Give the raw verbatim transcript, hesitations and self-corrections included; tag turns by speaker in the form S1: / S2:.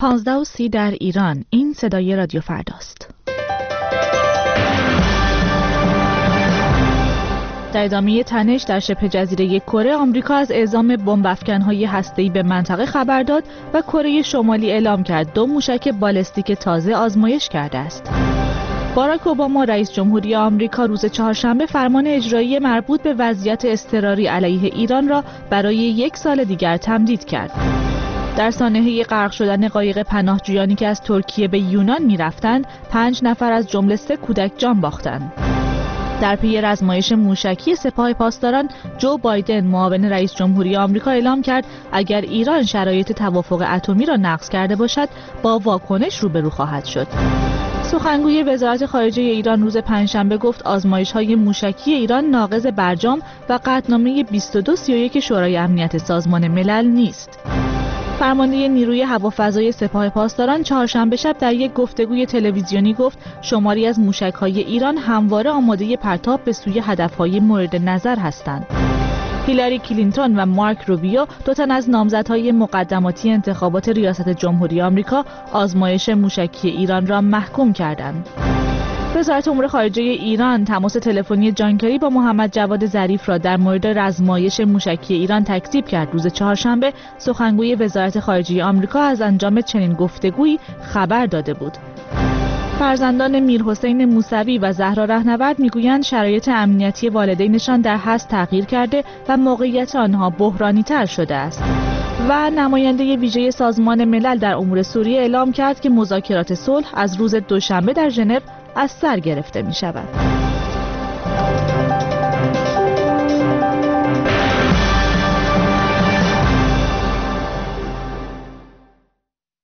S1: پانزده و سی در ایران. این صدای رادیو فرداست. در ادامه تنش در شبه جزیره کره، آمریکا از اعزام بمب افکن‌های هسته‌ای به منطقه خبر داد و کره شمالی اعلام کرد دو موشک بالستیک تازه آزمایش کرده است. باراک اوباما رئیس جمهوری آمریکا روز چهارشنبه فرمان اجرایی مربوط به وضعیت اضطراری علیه ایران را برای یک سال دیگر تمدید کرد. در سانحه غرق شدن قایق پناهجویانی که از ترکیه به یونان می‌رفتند، پنج نفر از جمله سه کودک جان باختند. در پی آزمایش موشکی سپاه پاسداران، جو بایدن معاون رئیس جمهوری آمریکا اعلام کرد اگر ایران شرایط توافق اتمی را نقض کرده باشد، با واکنش روبرو خواهد شد. سخنگوی وزارت خارجه ایران روز پنجشنبه گفت آزمایش‌های موشکی ایران ناقض برجام و قطعنامه بیست و دو سی و یک شورای امنیت سازمان ملل نیست. فرمانده نیروی هوافضای سپاه پاسداران چهارشنبه شب در یک گفتگوی تلویزیونی گفت شماری از موشک‌های ایران همواره آماده پرتاب به سوی هدف‌های مورد نظر هستند. هیلاری کلینتون و مارک روبیو، دو تن از نامزدهای مقدماتی انتخابات ریاست جمهوری آمریکا، آزمایش موشکی ایران را محکوم کردند. وزارت امور خارجه ایران تماس تلفنی جان کری با محمد جواد ظریف را در مورد آزمایش موشکی ایران تکذیب کرد. روز چهارشنبه سخنگوی وزارت خارجه آمریکا از انجام چنین گفتگویی خبر داده بود. فرزندان میرحسین موسوی و زهرا رهنورد میگویند شرایط امنیتی والدینشان در حزب تغییر کرده و موقعیت آنها بحرانی‌تر شده است. و نماینده ویژه سازمان ملل در امور سوریه اعلام کرد که مذاکرات صلح از روز دوشنبه در ژنو از سر گرفته می شود.